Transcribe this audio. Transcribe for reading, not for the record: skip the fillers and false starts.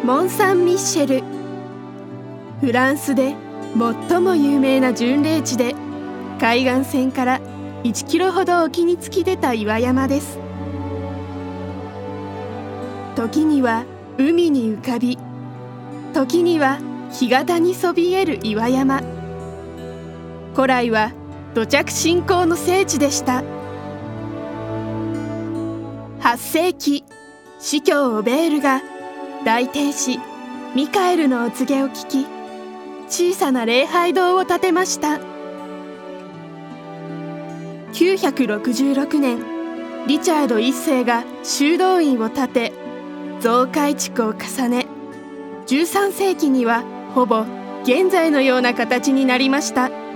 モン・サン・ミッシェル。フランスで最も有名な巡礼地で、海岸線から1キロほど沖に突き出た岩山です。時には海に浮かび、時には干潟にそびえる岩山。古来は土着信仰の聖地でした。8世紀、司教オベールが大天使ミカエルのお告げを聞き、小さな礼拝堂を建てました。966年、リチャード1世が修道院を建て、増改築を重ね、13世紀にはほぼ現在のような形になりました。